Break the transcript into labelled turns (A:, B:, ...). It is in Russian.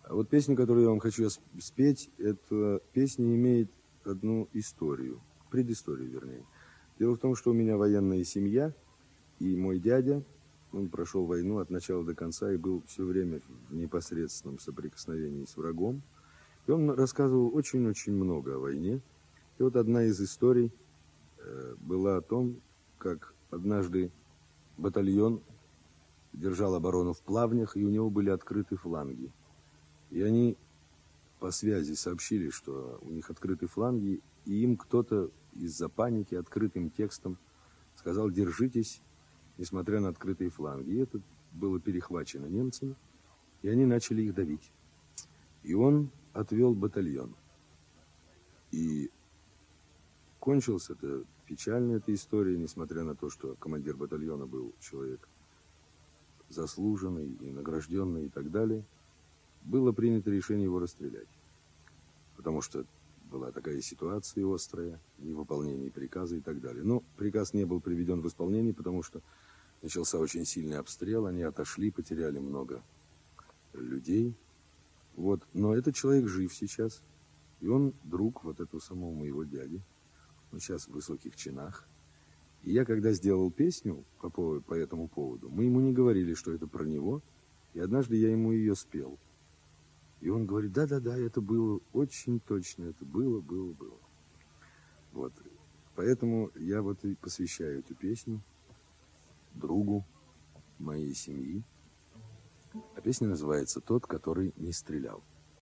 A: А вот песня, которую я вам хочу спеть, эта песня имеет одну историю, предысторию вернее. Дело в том, что у меня военная семья, и мой дядя, он прошел войну от начала до конца и был все время в непосредственном соприкосновении с врагом. И он рассказывал очень-очень много о войне. И вот одна из историй была о том, как однажды батальон держал оборону в Плавнях, и у него были открыты фланги. И они по связи сообщили, что у них открыты фланги, и им кто-то из-за паники открытым текстом сказал: держитесь, несмотря на открытые фланги. И это было перехвачено немцами, и они начали их давить. И он отвел батальон. И кончилась это печально, эта история, несмотря на то, что командир батальона был человек заслуженный и награжденный и так далее. Было принято решение его расстрелять, потому что была такая ситуация острая, невыполнение приказа и так далее. Но приказ не был приведен в исполнение, потому что начался очень сильный обстрел, они отошли, потеряли много людей. Вот. Но этот человек жив сейчас, и он друг вот этого самого моего дяди. Он сейчас в высоких чинах. И я, когда сделал песню по этому поводу, мы ему не говорили, что это про него, и однажды я ему ее спел. И он говорит: да-да-да, это было очень точно, это было. Вот. Поэтому я вот и посвящаю эту песню другу моей семьи. А песня называется «Тот, который не стрелял».